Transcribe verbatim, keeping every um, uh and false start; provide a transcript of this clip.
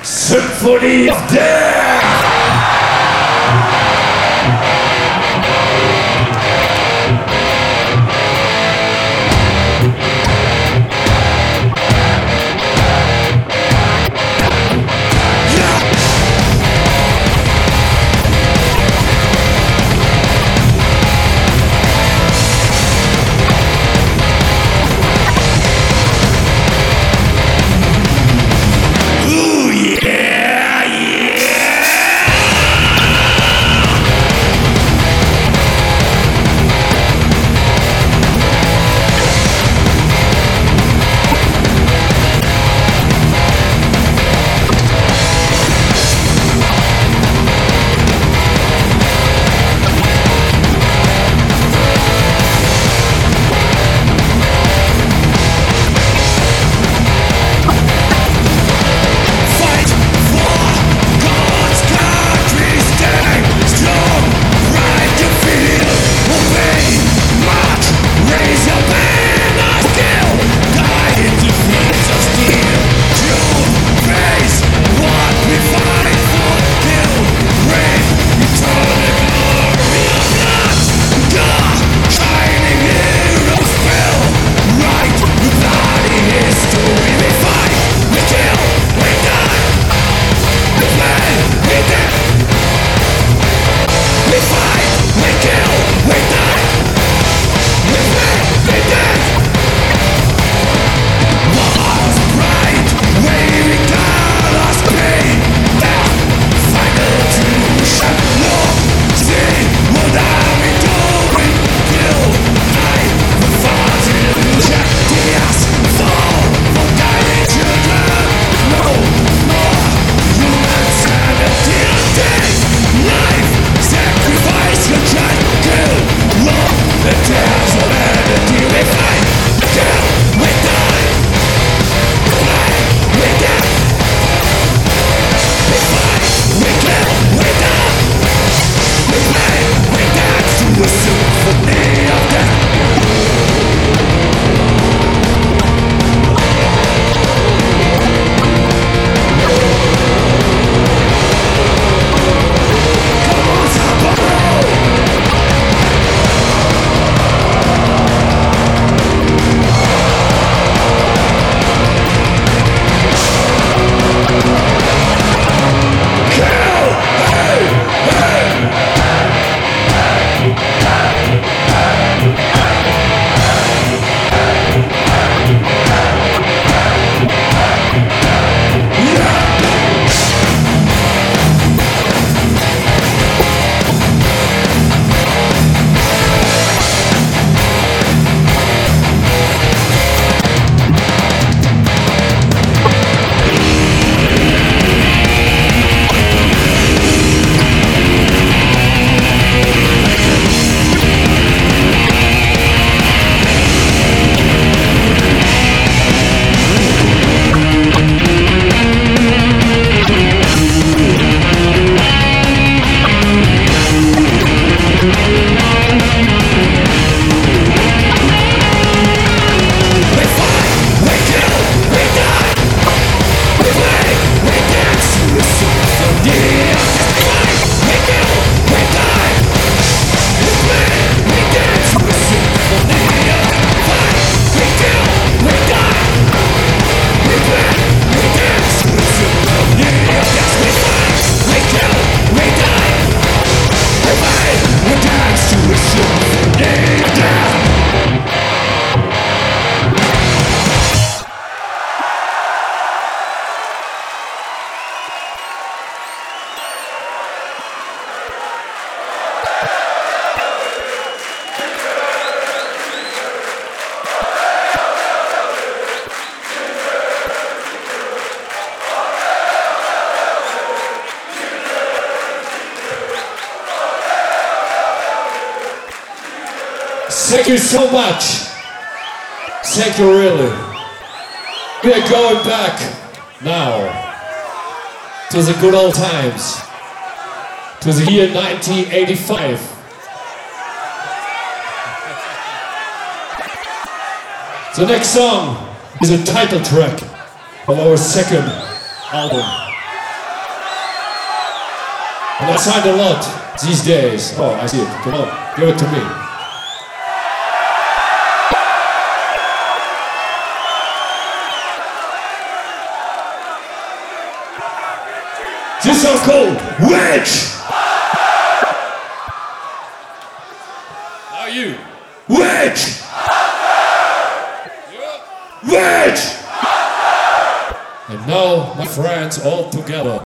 Symphony of Death! Thank you so much. Thank you really. We are going back now to the good old times, to the year nineteen eighty-five. The next song is a title track of our second album. And I signed a lot these days. Oh, I see it. Come on, give it to me. This song called Wedge. How are you? Wedge. Wedge. And now, my friends, all together.